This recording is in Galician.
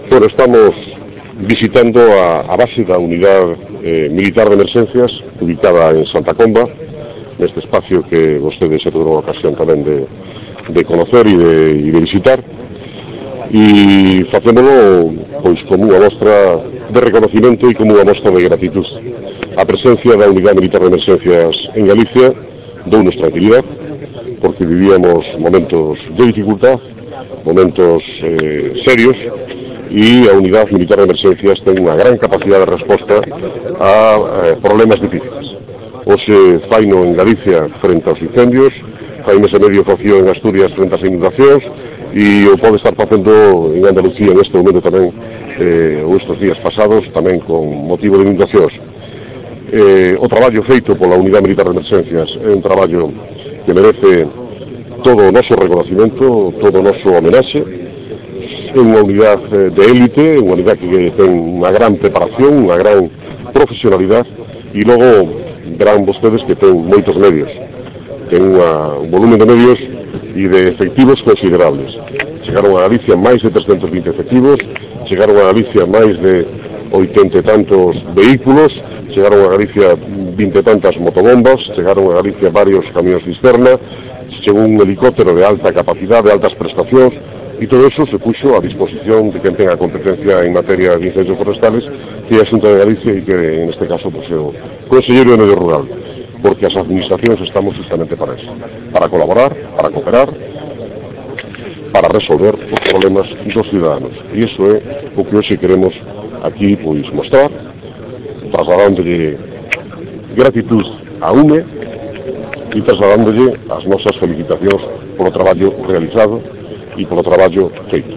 Bueno, estamos visitando a base da Unidade Militar de Emerxencias, ubicada en Santa Comba, neste espacio que vostedes se tuvieron ocasión tamén de conocer e de visitar, e facémolo pois como unha mostra de reconocimiento e como unha mostra de gratitud. A presencia da Unidade Militar de Emerxencias en Galicia dounos tranquilidade, porque vivíamos momentos de dificultad, momentos serios, e a Unidade Militar de Emerxencias ten unha gran capacidade de resposta a problemas difíciles. Hoxe faino en Galicia frente aos incendios, fai mes e medio facío en Asturias frente ás inundacións, e o pode estar facendo en Andalucía en este momento tamén, ou estes días pasados, tamén con motivo de inundacións. O traballo feito pola Unidade Militar de Emerxencias é un traballo que merece todo o noso reconocimento, todo o noso homenaxe. É unha unidade de élite, unha unidade que ten unha gran preparación, unha gran profesionalidade, e logo verán vostedes que ten moitos medios, ten un volumen de medios e de efectivos considerables. Chegaron a Galicia máis de 320 efectivos, chegaron a Galicia máis de 80 e tantos vehículos, chegaron a Galicia 20 e tantas motobombas, chegaron a Galicia varios camións cisterna, chegou un helicóptero de alta capacidade, de altas prestacións, e todo eso se puxo a disposición de quen ten a competencia en materia de incendios forestales, que é a Xunta de Galicia e que en este caso pues, o Conselleiro de Medio Rural, porque as administracións estamos justamente para eso, para colaborar, para cooperar, para resolver os problemas dos ciudadanos, e iso é o que hoxe queremos aquí pois mostrar, trasladándolle gratitud a UME e trasladándolle as nosas felicitacións polo traballo realizado e polo traballo feito.